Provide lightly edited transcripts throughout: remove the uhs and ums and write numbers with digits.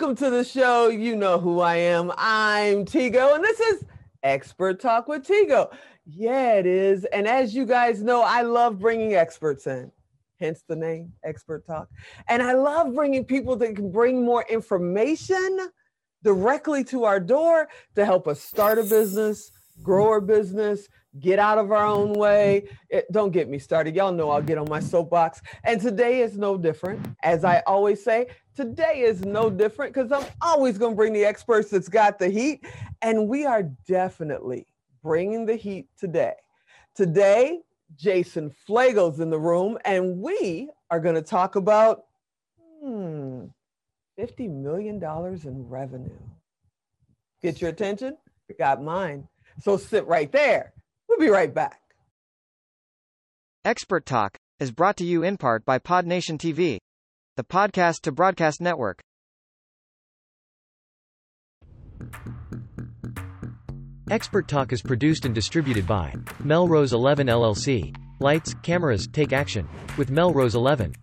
Welcome to the show. You know who I am. I'm Tigo, and this is Expert Talk with Tigo. Yeah, it is. And as you guys know, I love bringing experts in, hence the name, Expert Talk. And I love bringing people that can bring more information directly to our door to help us start a business, grow a business, get out of our own way. Don't get me started. Y'all know I'll get on my soapbox. And today is no different. As I always say, today is no different because I'm always going to bring the experts that's got the heat. And we are definitely bringing the heat today. Today, Jason Flagel's in the room, and we are going to talk about $50 million in revenue. Get your attention? Got mine. So sit right there. We'll be right back. Expert Talk is brought to you in part by PodNation TV, the podcast to broadcast network. Expert Talk is produced and distributed by Melrose 11 LLC. Lights, cameras, take action with Melrose 11.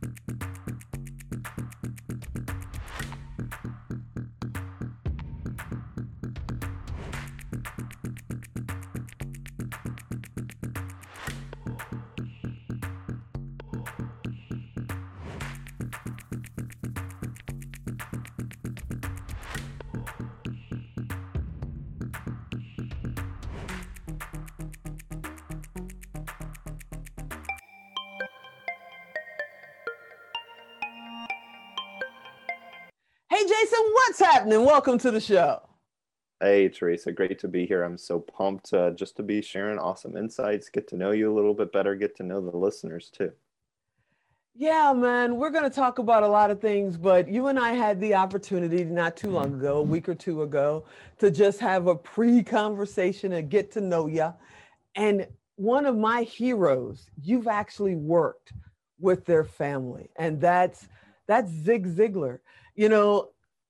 Hey, Jason, what's happening? Welcome to the show. Hey, Teresa, great to be here. I'm so pumped just to be sharing awesome insights, get to know you a little bit better, get to know the listeners too. Yeah, man, we're going to talk about a lot of things, but you and I had the opportunity not too long ago, a week or two ago, to just have a pre-conversation and get to know you. And one of my heroes, you've actually worked with their family, and that's Zig Ziglar. You know,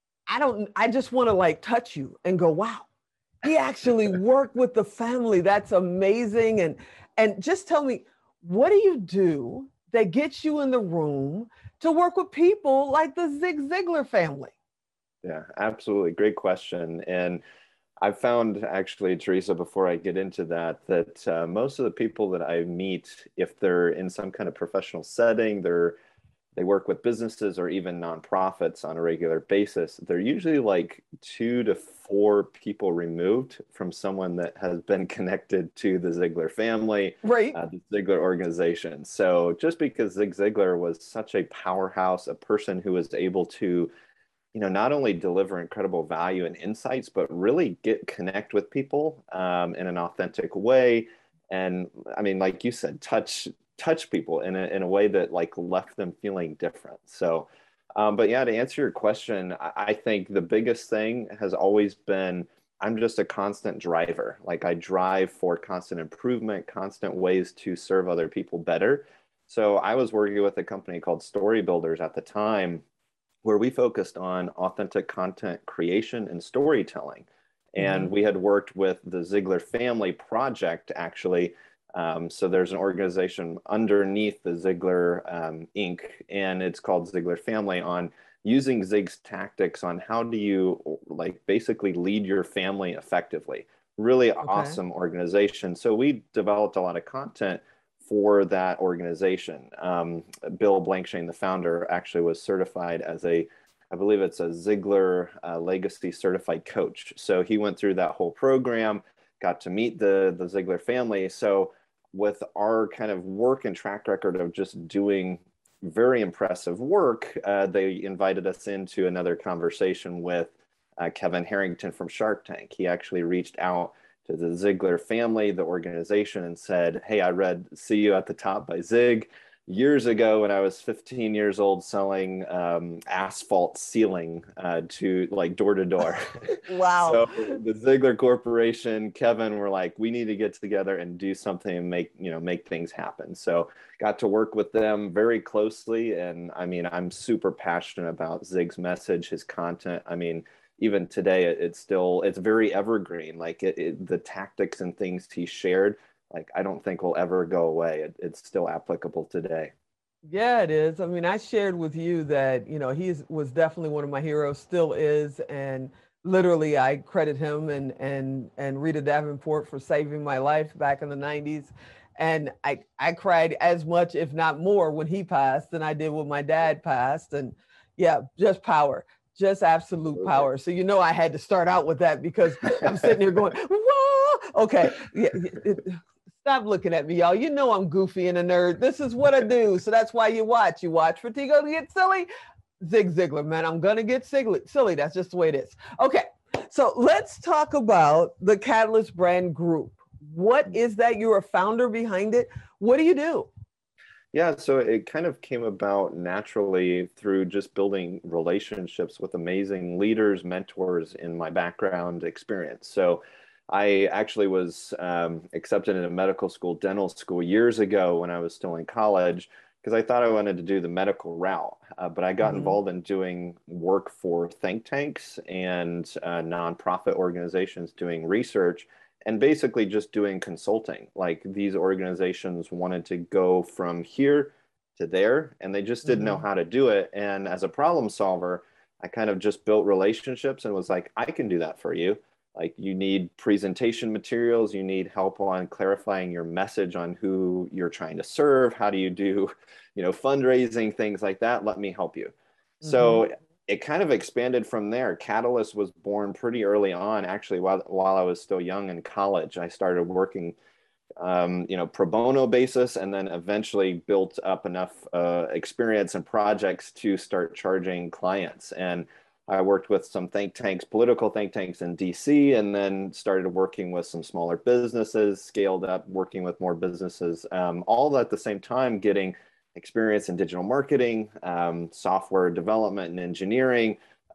I just want to like touch you and go, wow, he actually worked with the family. That's amazing. And just tell me, what do you do that gets you in the room to work with people like the Zig Ziglar family? Yeah, absolutely. Great question. And I've found actually, Teresa, before I get into that, that most of the people that I meet, if they're in some kind of professional setting, they work with businesses or even nonprofits on a regular basis, they're usually like 2 to 4 people removed from someone that has been connected to the Ziglar family, Right. The Ziglar organization. So just because Zig Ziglar was such a powerhouse, a person who was able to, not only deliver incredible value and insights, but really connect with people in an authentic way. And I mean, like you said, touch people in a way that like left them feeling different. So, but yeah, to answer your question, I think the biggest thing has always been, I'm just a constant driver. Like I drive for constant improvement, constant ways to serve other people better. So I was working with a company called Story Builders at the time, where we focused on authentic content creation and storytelling. And we had worked with the Ziglar Family Project, actually. So there's an organization underneath the Ziglar Inc., and it's called Ziglar Family, on using Zig's tactics on how do you like basically lead your family effectively. Really awesome organization. So we developed a lot of content for that organization. Bill Blankshane, the founder, actually was certified as I believe it's a Ziglar Legacy Certified Coach. So he went through that whole program, got to meet the Ziglar family. So with our kind of work and track record of just doing very impressive work, they invited us into another conversation with Kevin Harrington from Shark Tank. He actually reached out to the Ziglar family, the organization, and said, hey, I read See You at the Top by Zig years ago when I was 15 years old selling asphalt ceiling to like door to door. Wow. So the Ziglar Corporation, Kevin, were like, we need to get together and do something and make things happen. So got to work with them very closely. And I mean, I'm super passionate about Zig's message, his content. I mean, even today, it's very evergreen. Like the tactics and things he shared, like I don't think will ever go away. It's still applicable today. Yeah, it is. I mean, I shared with you that, he was definitely one of my heroes, still is. And literally I credit him and Rita Davenport for saving my life back in the 90s. And I cried as much, if not more, when he passed than I did when my dad passed. And yeah, just power, just absolute Absolutely. power. So, I had to start out with that because I'm sitting here going, whoa, okay. Yeah, stop looking at me, y'all. You know I'm goofy and a nerd. This is what I do. So that's why you watch. You watch for Tigo to get silly. Zig Ziglar, man. I'm going to get silly. That's just the way it is. Okay. So let's talk about the Catalyst Brand Group. What is that? You're a founder behind it. What do you do? Yeah, so it kind of came about naturally through just building relationships with amazing leaders, mentors in my background experience. So I actually was accepted into medical school, dental school years ago when I was still in college because I thought I wanted to do the medical route. But I got Mm-hmm. involved in doing work for think tanks and nonprofit organizations doing research and basically just doing consulting. Like these organizations wanted to go from here to there, and they just didn't know Mm-hmm. how to do it. And as a problem solver, I kind of just built relationships and was like, I can do that for you. Like you need presentation materials, you need help on clarifying your message on who you're trying to serve. How do you do, fundraising, things like that? Let me help you. Mm-hmm. So it kind of expanded from there. Catalyst was born pretty early on, actually, while I was still young in college. I started working, pro bono basis, and then eventually built up enough experience and projects to start charging clients. And I worked with some think tanks, political think tanks in DC, and then started working with some smaller businesses, scaled up, working with more businesses, all at the same time, getting experience in digital marketing, software development and engineering,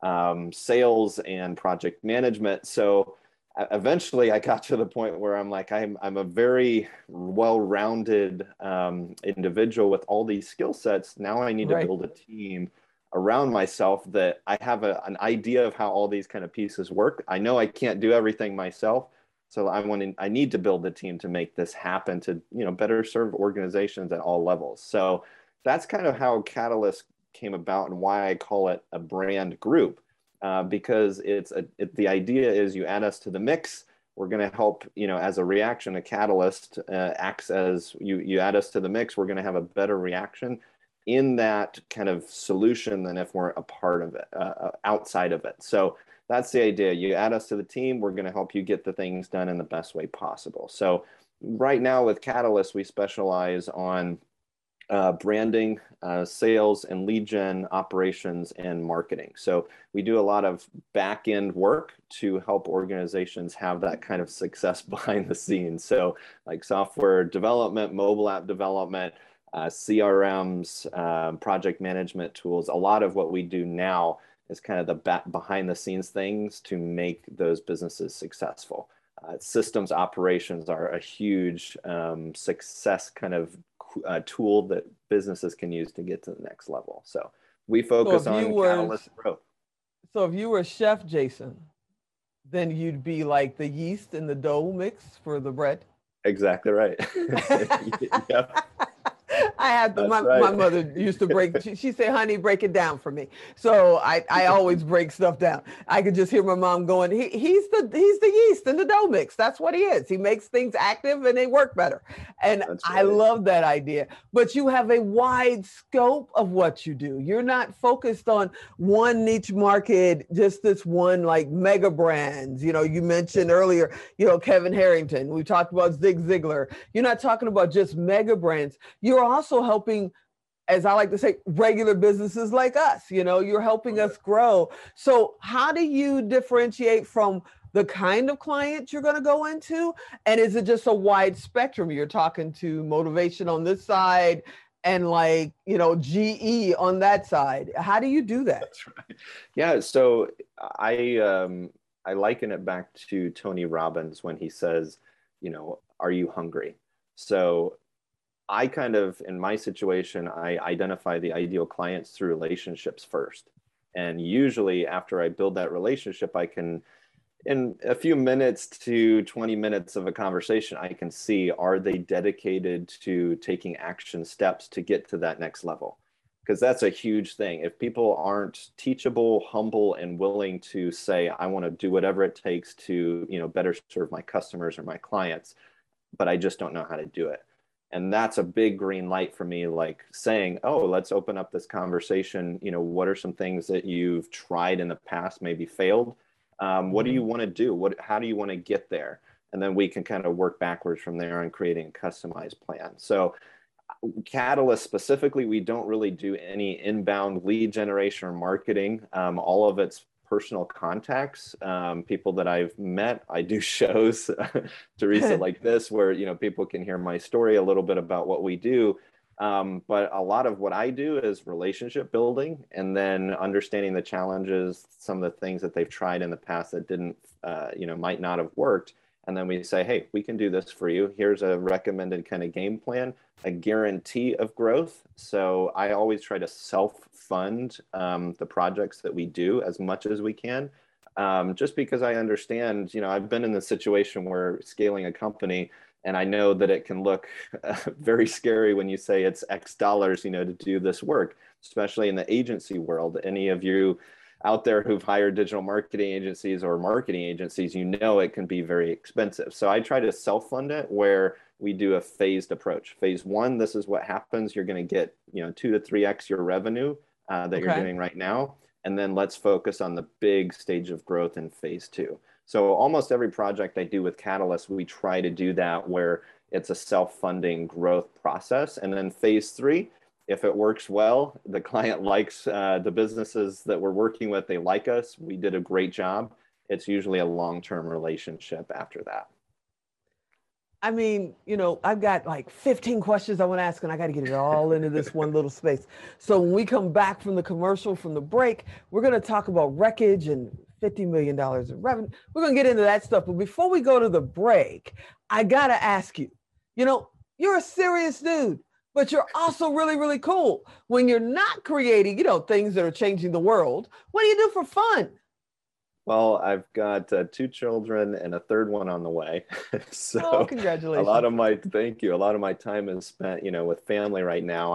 sales and project management. So eventually I got to the point where I'm like, I'm a very well-rounded individual with all these skill sets. Now I need to Right. build a team around myself that I have an idea of how all these kind of pieces work. I know I can't do everything myself. So I need to build a team to make this happen to, better serve organizations at all levels. So that's kind of how Catalyst came about and why I call it a brand group. Because the idea is you add us to the mix. We're going to help, as a reaction, a catalyst acts as you add us to the mix. We're going to have a better reaction in that kind of solution than if we're a part of it, outside of it. So that's the idea. You add us to the team, we're going to help you get the things done in the best way possible. So right now with Catalyst, we specialize on branding, sales and lead gen, operations, and marketing. So we do a lot of back end work to help organizations have that kind of success behind the scenes. So like software development, mobile app development, CRMs, project management tools. A lot of what we do now is kind of the behind the scenes things to make those businesses successful. Systems operations are a huge success kind of tool that businesses can use to get to the next level. So we So focus if you on were catalyst growth. so if you were Chef Jason, then you'd be like the yeast in the dough mix for the bread. Exactly right. Yep, I had to, that's my right. mother used to break, she said, honey, break it down for me. So I always break stuff down. I could just hear my mom going, he's the yeast in the dough mix. That's what he is. He makes things active and they work better. And That's I right. love that idea. But you have a wide scope of what you do. You're not focused on one niche market, just this one like mega brands. You mentioned earlier, Kevin Harrington. We talked about Zig Ziglar. You're not talking about just mega brands. You're also helping, as I like to say, regular businesses like us. You're helping us grow. So how do you differentiate from the kind of client you're going to go into? And is it just a wide spectrum? You're talking to motivation on this side and like, GE on that side. How do you do that? That's right. Yeah. So I liken it back to Tony Robbins when he says, are you hungry? So I kind of, in my situation, I identify the ideal clients through relationships first. And usually after I build that relationship, I can in a few minutes to 20 minutes of a conversation, I can see, are they dedicated to taking action steps to get to that next level? Because that's a huge thing. If people aren't teachable, humble, and willing to say, I want to do whatever it takes to, better serve my customers or my clients, but I just don't know how to do it. And that's a big green light for me, like saying, oh, let's open up this conversation. What are some things that you've tried in the past, maybe failed? What do you want to do? How do you want to get there? And then we can kind of work backwards from there on creating a customized plan. So Catalyst specifically, we don't really do any inbound lead generation or marketing. All of it's personal contacts, people that I've met. I do shows, Teresa, like this, where, people can hear my story, a little bit about what we do. But a lot of what I do is relationship building, and then understanding the challenges, some of the things that they've tried in the past that didn't, might not have worked. And then we say, hey, we can do this for you. Here's a recommended kind of game plan, a guarantee of growth. So I always try to self-fund the projects that we do as much as we can, just because I understand, I've been in the situation where scaling a company, and I know that it can look very scary when you say it's X dollars, to do this work, especially in the agency world. Any of you out there who've hired digital marketing agencies or marketing agencies, it can be very expensive. So I try to self-fund it, where we do a phased approach. Phase one, this is what happens. You're going to get, 2 to 3x your revenue that you're doing right now. And then let's focus on the big stage of growth in phase two. So almost every project I do with Catalyst, we try to do that, where it's a self-funding growth process. And then phase three, if it works well, the client likes the businesses that we're working with, they like us, we did a great job, it's usually a long-term relationship after that. I mean, I've got like 15 questions I want to ask, and I got to get it all into this one little space. So when we come back from the commercial, from the break, we're going to talk about wreckage and $50 million in revenue. We're going to get into that stuff. But before we go to the break, I got to ask you, you're a serious dude, but you're also really, really cool. When you're not creating, things that are changing the world, what do you do for fun? Well, I've got 2 children and a third one on the way. So congratulations. Thank you. A lot of my time is spent, with family right now.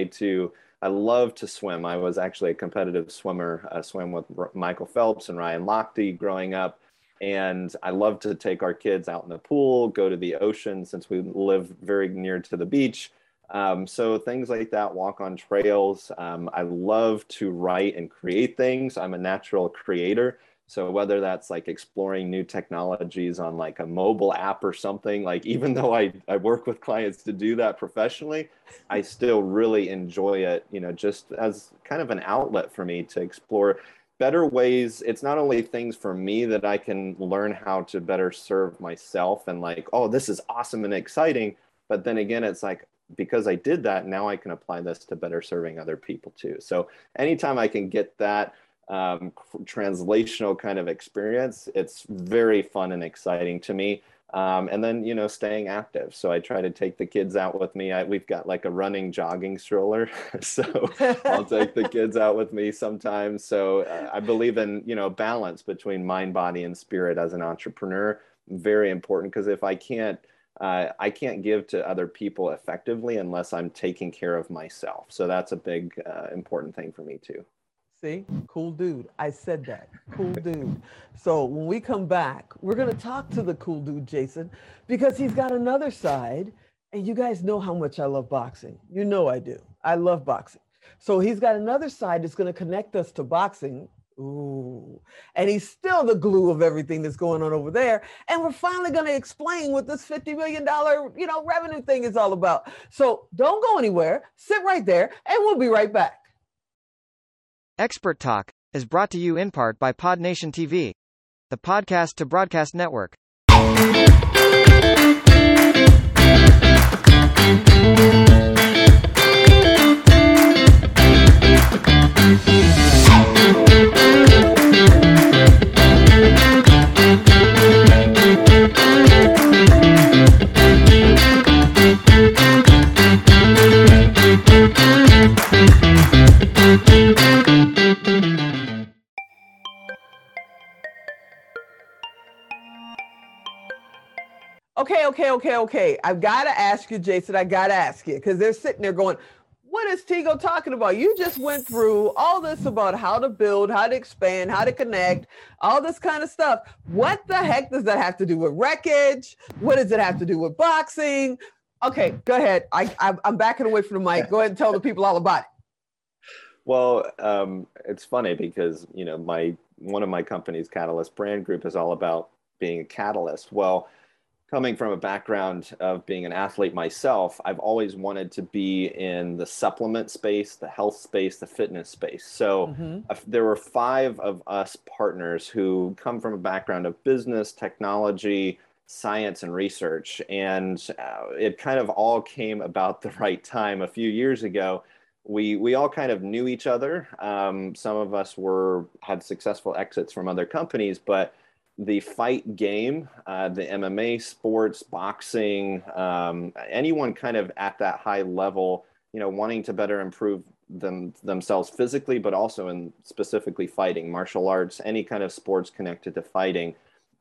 I love to swim. I was actually a competitive swimmer. I swam with Michael Phelps and Ryan Lochte growing up. And I love to take our kids out in the pool, go to the ocean, since we live very near to the beach. So things like that, walk on trails. I love to write and create things. I'm a natural creator. So whether that's like exploring new technologies on like a mobile app or something, like even though I work with clients to do that professionally, I still really enjoy it, just as kind of an outlet for me to explore better ways. It's not only things for me that I can learn how to better serve myself and like, oh, this is awesome and exciting. But then again, it's like, because I did that, now I can apply this to better serving other people too. So anytime I can get that translational kind of experience, it's very fun and exciting to me. And then, staying active. So I try to take the kids out with me. We've got like a running jogging stroller. So I'll take the kids out with me sometimes. So I believe in, balance between mind, body, and spirit as an entrepreneur. Very important, because if I can't give to other people effectively unless I'm taking care of myself. So that's a big, important thing for me too. See, cool dude. I said that, cool dude. So when we come back, we're going to talk to the cool dude, Jason, because he's got another side. And you guys know how much I love boxing. I do. I love boxing. So he's got another side that's going to connect us to boxing. Ooh. And he's still the glue of everything that's going on over there. And we're finally going to explain what this $50 million, revenue thing is all about. So don't go anywhere. Sit right there, and we'll be right back. Expert Talk is brought to you in part by PodNation TV, the podcast to broadcast network. Okay. I've got to ask you, Jason. I got to ask you because they're sitting there going, what is Tigo talking about? You just went through all this about how to build, how to expand, how to connect, all this kind of stuff. What the heck does that have to do with wreckage? What does it have to do with boxing? Okay, go ahead. I'm backing away from the mic. Go ahead and tell the people all about it. Well, it's funny because, one of my companies, Catalyst Brand Group, is all about being a catalyst. Well, coming from a background of being an athlete myself, I've always wanted to be in the supplement space, the health space, the fitness space. So there were 5 of us partners who come from a background of business, technology, science, and research. And it kind of all came about the right time. A few years ago, we all kind of knew each other. Some of us had successful exits from other companies, but the fight game, the MMA sports, boxing, anyone kind of at that high level, wanting to better improve themselves physically, but also in specifically fighting, martial arts, any kind of sports connected to fighting.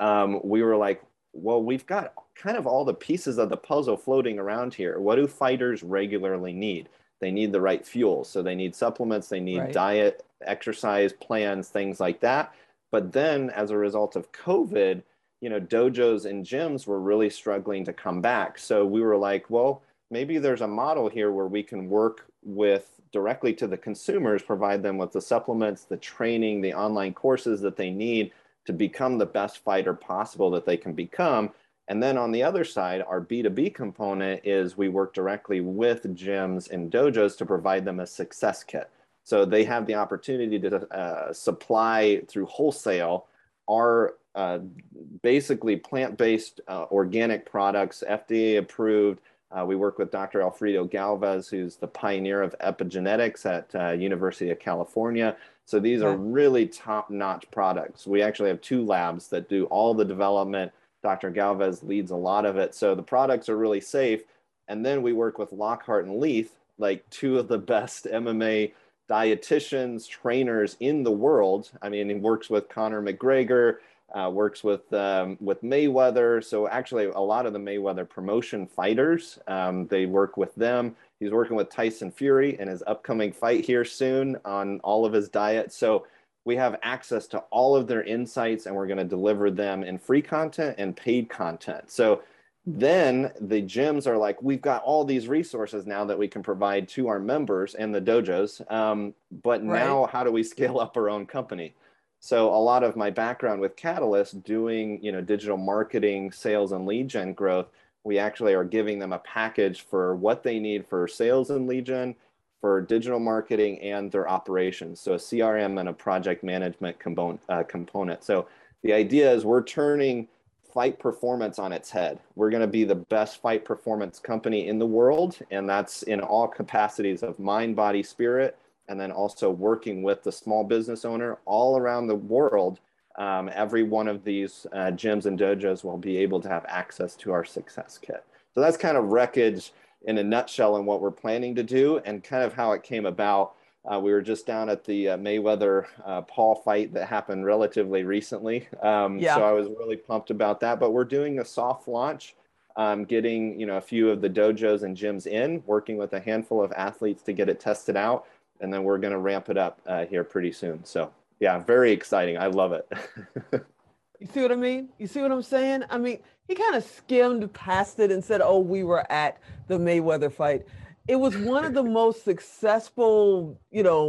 We were like, well, we've got kind of all the pieces of the puzzle floating around here. What do fighters regularly need? They need the right fuel. So they need supplements, they need diet, exercise plans, things like that. But then as a result of COVID, dojos and gyms were really struggling to come back. So we were like, well, maybe there's a model here where we can work with directly to the consumers, provide them with the supplements, the training, the online courses that they need to become the best fighter possible that they can become. And then on the other side, our B2B component is we work directly with gyms and dojos to provide them a success kit. So they have the opportunity to supply through wholesale our basically plant-based organic products, FDA approved. We work with Dr. Alfredo Galvez, who's the pioneer of epigenetics at University of California. So these are really top-notch products. We actually have 2 labs that do all the development. Dr. Galvez leads a lot of it. So the products are really safe. And then we work with Lockhart and Leith, like 2 of the best MMA dietitians, trainers in the world. I mean, he works with Conor McGregor, works with Mayweather. So actually a lot of the Mayweather promotion fighters, they work with them. He's working with Tyson Fury in his upcoming fight here soon on all of his diet. So we have access to all of their insights, and we're going to deliver them in free content and paid content. So then the gyms are like, we've got all these resources now that we can provide to our members and the dojos. But now how do we scale up our own company? So a lot of my background with Catalyst doing, digital marketing, sales, and lead gen growth, we actually are giving them a package for what they need for sales and lead gen, for digital marketing, and their operations. So a CRM and a project management component. So the idea is we're turning fight performance on its head. We're going to be the best fight performance company in the world. And that's in all capacities of mind, body, spirit, and then also working with the small business owner all around the world. Every one of these gyms and dojos will be able to have access to our success kit. So that's kind of Wreckage in a nutshell and what we're planning to do and kind of how it came about. We were just down at the Mayweather Paul fight that happened relatively recently. So I was really pumped about that. But we're doing a soft launch, getting a few of the dojos and gyms in, working with a handful of athletes to get it tested out. And then we're going to ramp it up here pretty soon. So yeah, very exciting. I love it. You see what I mean? You see what I'm saying? I mean, he kind of skimmed past it and said, oh, we were at the Mayweather fight. It was one of the most successful,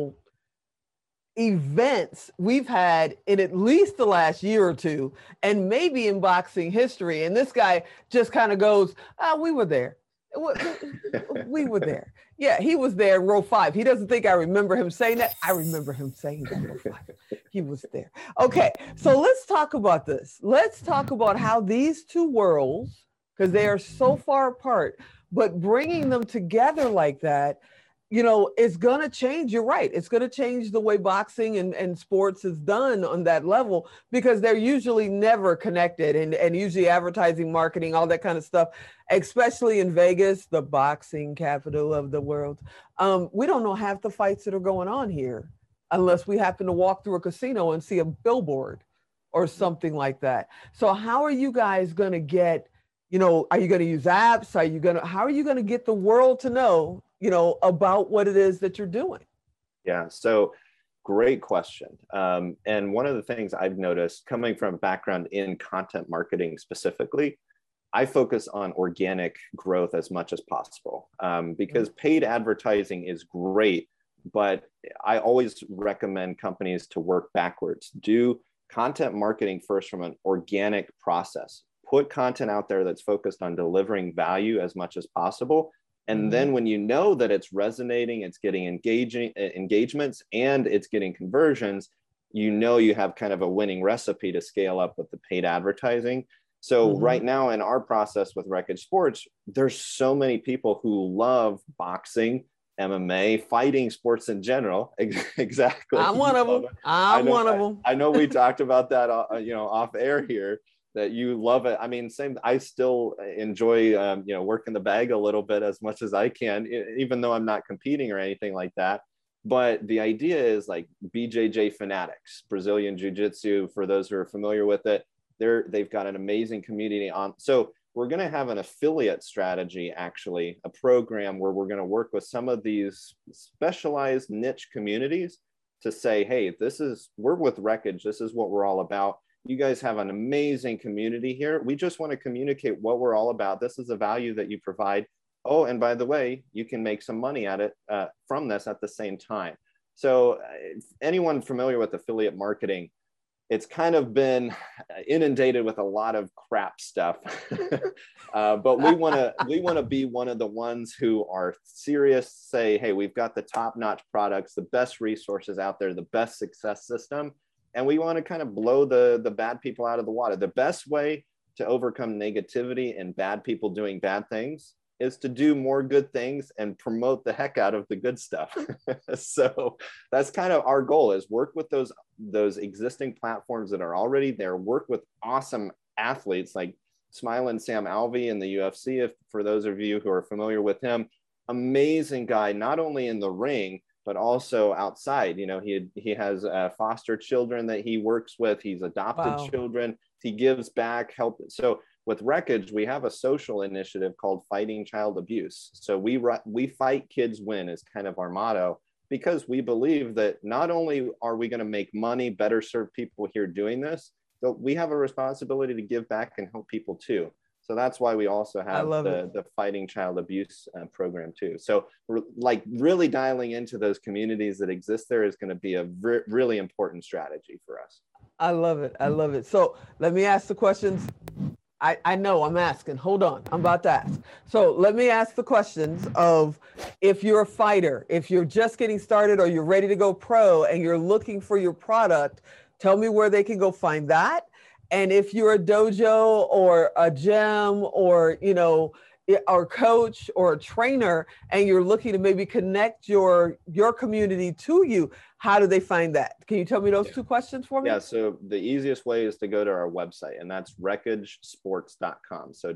events we've had in at least the last year or 2, and maybe in boxing history. And this guy just kind of goes, we were there. We were there. Yeah, he was there in row 5. He doesn't think I remember him saying that. I remember him saying that in row 5. He was there. Okay, so let's talk about this. Let's talk about how these 2 worlds, because they are so far apart, but bringing them together like that, it's going to change. You're right. It's going to change the way boxing and sports is done on that level, because they're usually never connected, and usually advertising, marketing, all that kind of stuff, especially in Vegas, the boxing capital of the world. We don't know half the fights that are going on here unless we happen to walk through a casino and see a billboard or something like that. So how are you guys going to get you know, are you going to use apps? How are you going to get the world to know, you know, about what it is that you're doing? Yeah. So great question. And one of the things I've noticed coming from a background in content marketing specifically, I focus on organic growth as much as possible, because paid advertising is great, but I always recommend companies to work backwards. Do content marketing first from an organic process. Put content out there that's focused on delivering value as much as possible. And then when you know that it's resonating, it's getting engagements, and it's getting conversions, you know you have kind of a winning recipe to scale up with the paid advertising. So right now in our process with Wreckage Sports, there's so many people who love boxing, MMA, fighting sports in general. Exactly. I'm one of them. I'm one of them. I know we talked about that, you know, off air here, that you love it. I mean, same, I still enjoy, you know, working the bag a little bit as much as I can, even though I'm not competing or anything like that. But the idea is like BJJ Fanatics, Brazilian Jiu-Jitsu, for those who are familiar with it, they've got an amazing community on. So we're going to have an affiliate strategy, actually, a program where we're going to work with some of these specialized niche communities to say, hey, we're with Wreckage. This is what we're all about. You guys have an amazing community here. We just want to communicate what we're all about. This is the value that you provide. Oh, and by the way, you can make some money at it from this at the same time. So anyone familiar with affiliate marketing, it's kind of been inundated with a lot of crap stuff, but we want to be one of the ones who are serious, say, hey, we've got the top-notch products, the best resources out there, the best success system, and we want to kind of blow the bad people out of the water. The best way to overcome negativity and bad people doing bad things is to do more good things and promote the heck out of the good stuff. So that's kind of our goal, is work with those existing platforms that are already there, work with awesome athletes like Smiling Sam Alvey in the UFC, for those of you who are familiar with him. Amazing guy, not only in the ring, but also outside. You know, he has foster children that he works with. He's adopted children. He gives back, help. So with Wreckage, we have a social initiative called Fighting Child Abuse. So we fight, kids win is kind of our motto, because we believe that not only are we going to make money, better serve people here doing this, but we have a responsibility to give back and help people too. So that's why we also have the Fighting Child Abuse program too. So we're like really dialing into those communities that exist there is going to be a really important strategy for us. I love it. I love it. So let me ask the questions. I know I'm asking. Hold on. I'm about to ask. So let me ask the questions of, if you're a fighter, if you're just getting started or you're ready to go pro and you're looking for your product, tell me where they can go find that. And if you're a dojo or a gym or, you know, or coach or a trainer, and you're looking to maybe connect your community to you, how do they find that? Can you tell me those two questions for me? Yeah, so the easiest way is to go to our website, and that's wreckagesports.com. So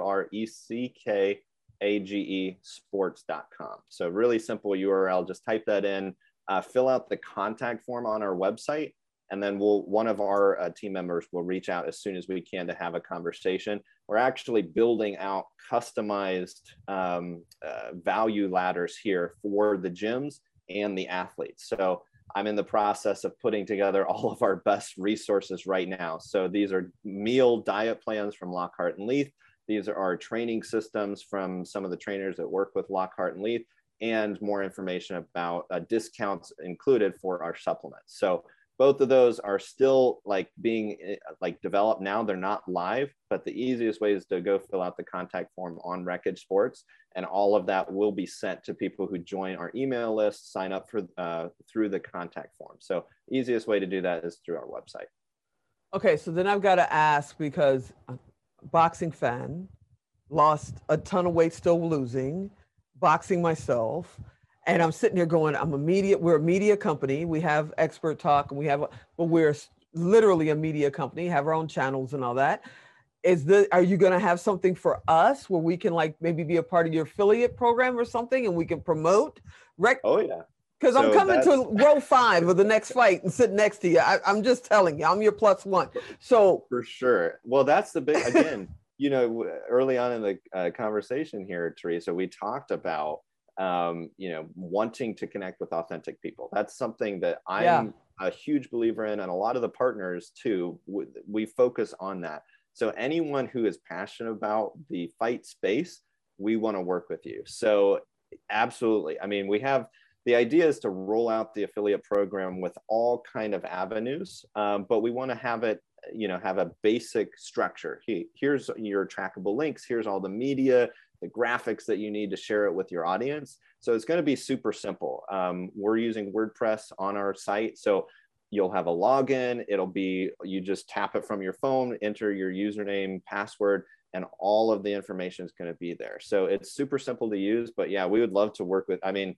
WRECKAGE sports.com. So really simple URL, just type that in, fill out the contact form on our website, and then one of our team members will reach out as soon as we can to have a conversation. We're actually building out customized value ladders here for the gyms and the athletes. So I'm in the process of putting together all of our best resources right now. So these are meal diet plans from Lockhart and Leith. These are our training systems from some of the trainers that work with Lockhart and Leith, and more information about discounts included for our supplements. So both of those are still being developed now. They're not live, but the easiest way is to go fill out the contact form on Wreckage Sports, and all of that will be sent to people who join our email list, sign up for through the contact form. So easiest way to do that is through our website. Okay, so then I've got to ask, because boxing fan, lost a ton of weight, still losing, boxing myself. And I'm sitting here going, we're a media company. We have Expert Talk, and but we're literally a media company, have our own channels and all that. Are you going to have something for us where we can maybe be a part of your affiliate program or something, and we can promote? Oh yeah. Because I'm coming to row 5 of the next fight and sitting next to you. I'm just telling you, I'm your +1. So for sure. Well, that's the big, again, early on in the conversation here, Teresa, we talked about, wanting to connect with authentic people. That's something that I'm a huge believer in, and a lot of the partners too, we focus on that. So anyone who is passionate about the fight space, we want to work with you. So absolutely. I mean, the idea is to roll out the affiliate program with all kind of avenues, but we want to have it, have a basic structure. Here's your trackable links. Here's all the media, the graphics that you need to share it with your audience. So it's going to be super simple. We're using WordPress on our site. So you'll have a login. It'll be, you just tap it from your phone, enter your username, password, and all of the information is going to be there. So it's super simple to use, but yeah, we would love to work with,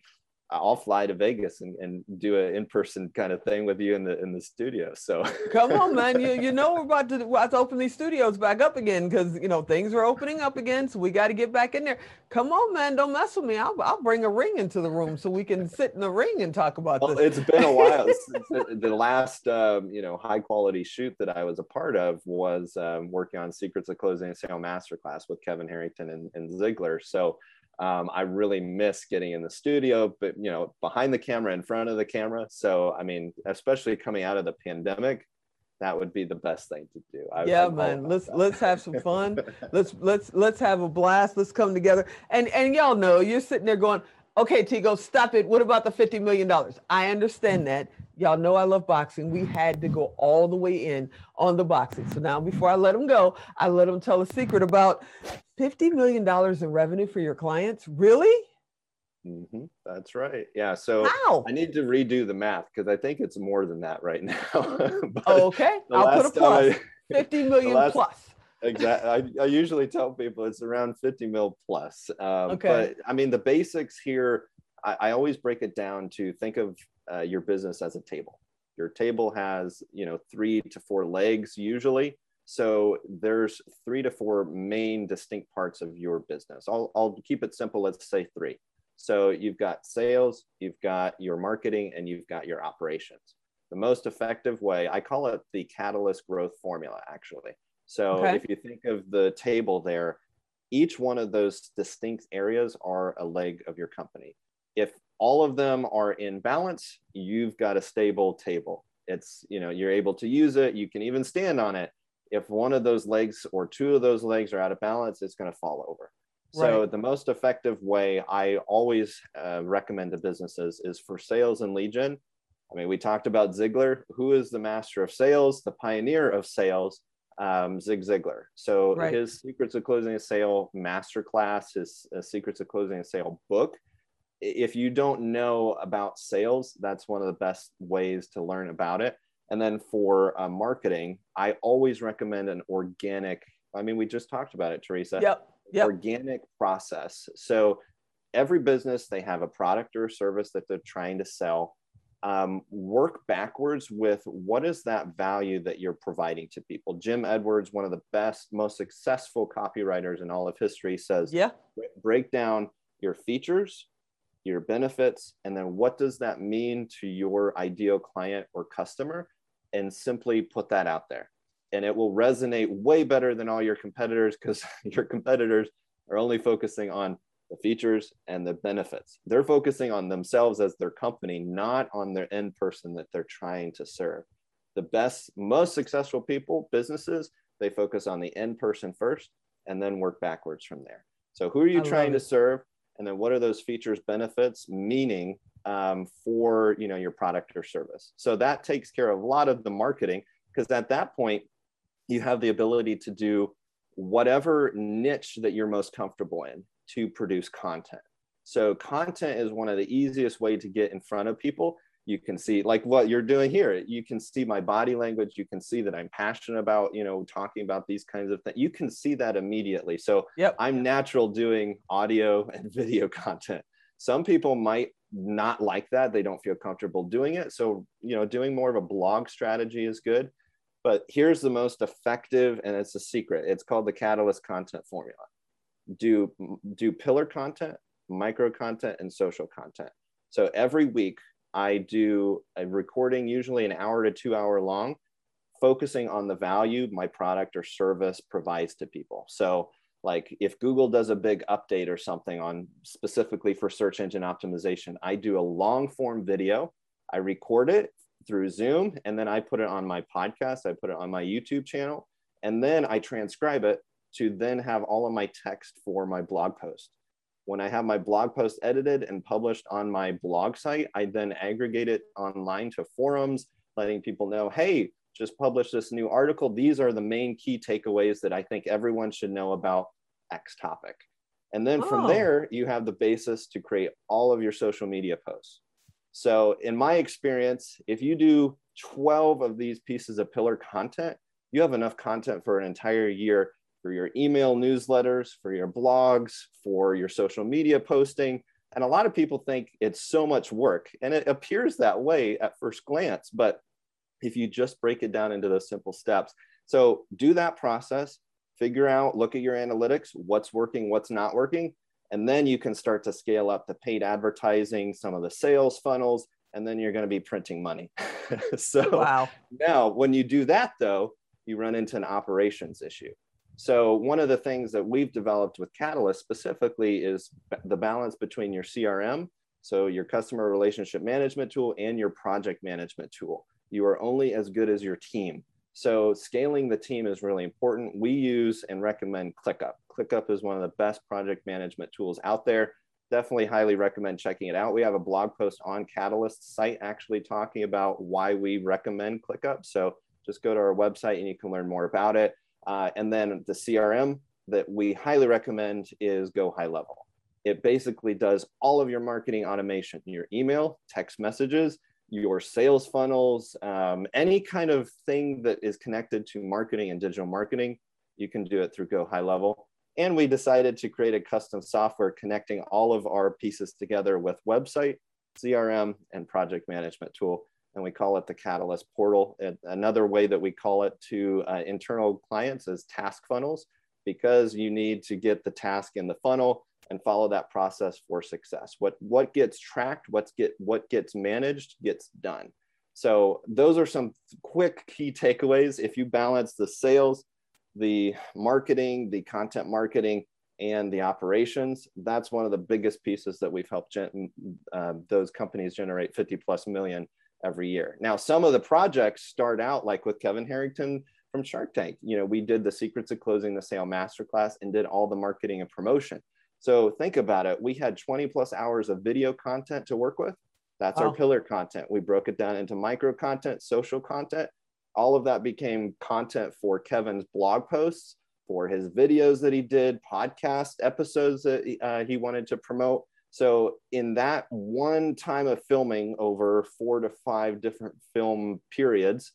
I'll fly to Vegas and do an in-person kind of thing with you in the studio. So come on, man. We're about to open these studios back up again, because things are opening up again. So we got to get back in there. Come on, man. Don't mess with me. I'll bring a ring into the room so we can sit in the ring and talk about this. It's been a while since the last high quality shoot that I was a part of was working on Secrets of Closing a Sale Masterclass with Kevin Harrington and Ziegler. So I really miss getting in the studio, but behind the camera, in front of the camera. So especially coming out of the pandemic, that would be the best thing to do. Man, let's have some fun. let's have a blast. Let's come together. And y'all know, you're sitting there going, okay, Tigo, stop it. What about the $50 million? I understand that. Y'all know I love boxing. We had to go all the way in on the boxing. So now before I let them go, I let them tell a secret about $50 million in revenue for your clients. Really? Mm-hmm. That's right. Yeah. So how? I need to redo the math, because I think it's more than that right now. Okay. I'll put a plus. 50 million plus. Exactly. I usually tell people it's around 50 mil plus. Okay. But the basics here, I always break it down to think of your business as a table. Your table has, 3 to 4 legs usually. So there's 3 to 4 main distinct parts of your business. I'll keep it simple. Let's say 3. So you've got sales, you've got your marketing, and you've got your operations. The most effective way, I call it the catalyst growth formula, actually. So if you think of the table there, each one of those distinct areas are a leg of your company. If all of them are in balance, you've got a stable table. It's, you're able to use it. You can even stand on it. If one of those legs or 2 of those legs are out of balance, it's going to fall over. So the most effective way I always recommend to businesses is for sales and lead gen. We talked about Ziegler. Who is the master of sales, the pioneer of sales? Zig Ziglar. So his Secrets of Closing a Sale masterclass, his Secrets of Closing a Sale book. If you don't know about sales, that's one of the best ways to learn about it. And then for marketing, I always recommend an organic. We just talked about it, Teresa. Yep. Organic process. So every business, they have a product or a service that they're trying to sell. Work backwards with what is that value that you're providing to people. Jim Edwards, one of the best, most successful copywriters in all of history, says, break down your features, your benefits, and then what does that mean to your ideal client or customer, and simply put that out there. And it will resonate way better than all your competitors, because your competitors are only focusing on the features and the benefits. They're focusing on themselves as their company, not on their end person that they're trying to serve. The best, most successful people, businesses, they focus on the end person first and then work backwards from there. So who are you trying to serve? And then what are those features, benefits, meaning for your product or service? So that takes care of a lot of the marketing, because at that point, you have the ability to do whatever niche that you're most comfortable in to produce content. So content is one of the easiest way to get in front of people. You can see, like what you're doing here, you can see my body language. You can see that I'm passionate about, talking about these kinds of things. You can see that immediately. So I'm natural doing audio and video content. Some people might not like that. They don't feel comfortable doing it. So, doing more of a blog strategy is good. But here's the most effective, and it's a secret. It's called the Catalyst Content Formula. Do pillar content, micro content, and social content. So every week I do a recording, usually an hour to 2 hour long, focusing on the value my product or service provides to people. So like if Google does a big update or something on specifically for search engine optimization, I do a long form video, I record it through Zoom, and then I put it on my podcast, I put it on my YouTube channel, and then I transcribe it to then have all of my text for my blog post. When I have my blog post edited and published on my blog site, I then aggregate it online to forums, letting people know, hey, just published this new article. These are the main key takeaways that I think everyone should know about X topic. And then from there, you have the basis to create all of your social media posts. So in my experience, if you do 12 of these pieces of pillar content, you have enough content for an entire year for your email newsletters, for your blogs, for your social media posting. And a lot of people think it's so much work, and it appears that way at first glance, but if you just break it down into those simple steps. So do that process, figure out, look at your analytics, what's working, what's not working, and then you can start to scale up the paid advertising, some of the sales funnels, and then you're going to be printing money. So now when you do that though, you run into an operations issue. So one of the things that we've developed with Catalyst specifically is the balance between your CRM, so your customer relationship management tool, and your project management tool. You are only as good as your team. So scaling the team is really important. We use and recommend ClickUp. ClickUp is one of the best project management tools out there. Definitely highly recommend checking it out. We have a blog post on Catalyst's site actually talking about why we recommend ClickUp. So just go to our website and you can learn more about it. And then the CRM that we highly recommend is Go High Level. It basically does all of your marketing automation, your email, text messages, your sales funnels, any kind of thing that is connected to marketing and digital marketing, you can do it through Go High Level. And we decided to create a custom software connecting all of our pieces together with website, CRM, and project management tool. And we call it the Catalyst Portal. Another way that we call it to internal clients is task funnels, because you need to get the task in the funnel and follow that process for success. What gets tracked, what gets managed, gets done. So those are some quick key takeaways. If you balance the sales, the marketing, the content marketing, and the operations, that's one of the biggest pieces that we've helped those companies generate 50+ million every year. Now, some of the projects start out like with Kevin Harrington from Shark Tank. You know, we did the Secrets of Closing the Sale Masterclass and did all the marketing and promotion. So think about it. We had 20+ hours of video content to work with. That's our pillar content. We broke it down into micro content, social content. All of that became content for Kevin's blog posts, for his videos that he did, podcast episodes that he wanted to promote. So in that one time of filming over 4 to 5 different film periods,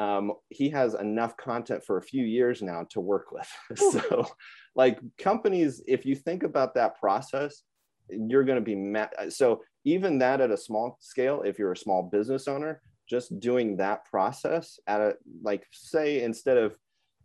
he has enough content for a few years now to work with. So like companies, if you think about that process, you're going to be so even that at a small scale, if you're a small business owner, just doing that process at a, like say, instead of,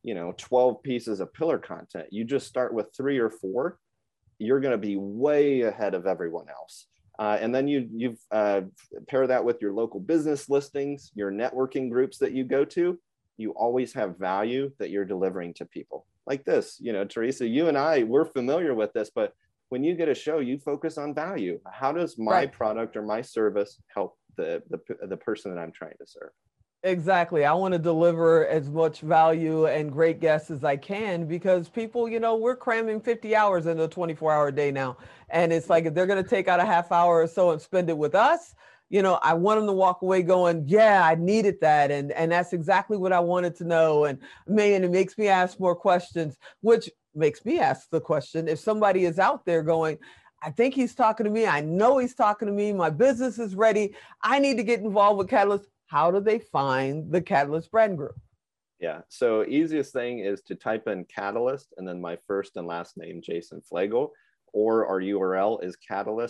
12 pieces of pillar content, you just start with 3 or 4, you're going to be way ahead of everyone else. And then you pair that with your local business listings, your networking groups that you go to, you always have value that you're delivering to people. Like this, Teresa, you and I, we're familiar with this, but when you get a show, you focus on value. How does my product or my service help the person that I'm trying to serve? Exactly. I want to deliver as much value and great guests as I can, because people, we're cramming 50 hours into a 24-hour day now. And it's like, if they're going to take out a half hour or so and spend it with us, I want them to walk away going, yeah, I needed that. And that's exactly what I wanted to know. And man, it makes me ask more questions, which makes me ask the question, if somebody is out there going, I think he's talking to me, I know he's talking to me, my business is ready, I need to get involved with Catalyst. How do they find the Catalyst Brand Group? Yeah, so easiest thing is to type in Catalyst and then my first and last name, Jason Flagel, or our URL is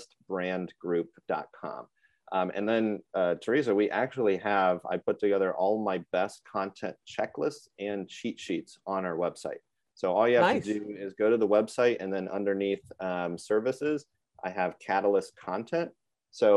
catalystbrandgroup.com. And then Teresa, we actually I put together all my best content checklists and cheat sheets on our website. So all you have to do is go to the website, and then underneath services, I have Catalyst content. So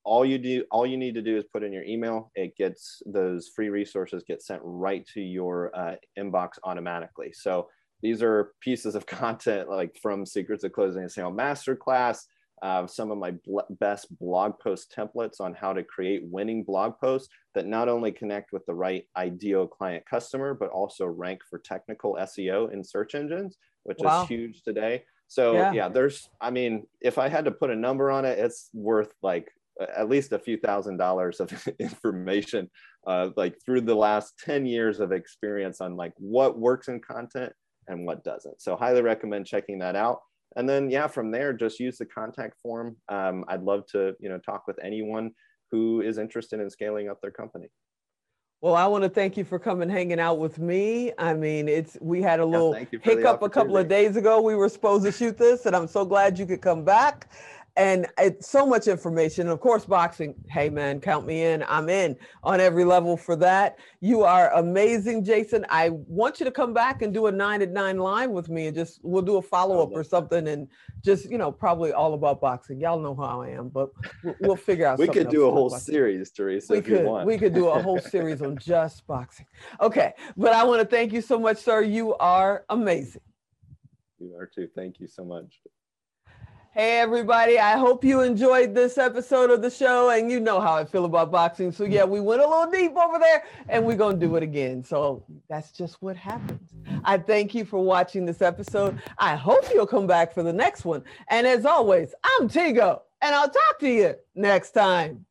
all you need to do is put in your email. It gets, those free resources get sent right to your inbox automatically. So these are pieces of content like from Secrets of Closing a Sale Masterclass, some of my best blog post templates on how to create winning blog posts that not only connect with the right ideal client customer, but also rank for technical SEO in search engines, which is huge today. So yeah, I mean, if I had to put a number on it, it's worth like at least a few $1,000s of information, like through the last 10 years of experience on like what works in content and what doesn't. So highly recommend checking that out. And then, yeah, from there, just use the contact form. I'd love to, talk with anyone who is interested in scaling up their company. Well, I want to thank you for coming hanging out with me. I mean, we had a little hiccup a couple of days ago. We were supposed to shoot this, and I'm so glad you could come back. And it's so much information. And of course, boxing, hey man, count me in. I'm in on every level for that. You are amazing, Jason. I want you to come back and do a 9 at 9 line with me, and we'll do a follow-up or something, and just, probably all about boxing. Y'all know how I am, but we'll figure out we something could do a whole series, Teresa, if you want. We could do a whole series on just boxing. Okay, but I want to thank you so much, sir. You are amazing. You are too. Thank you so much. Hey, everybody. I hope you enjoyed this episode of the show, and you know how I feel about boxing. So yeah, we went a little deep over there, and we're going to do it again. So that's just what happens. I thank you for watching this episode. I hope you'll come back for the next one. And as always, I'm Tigo, and I'll talk to you next time.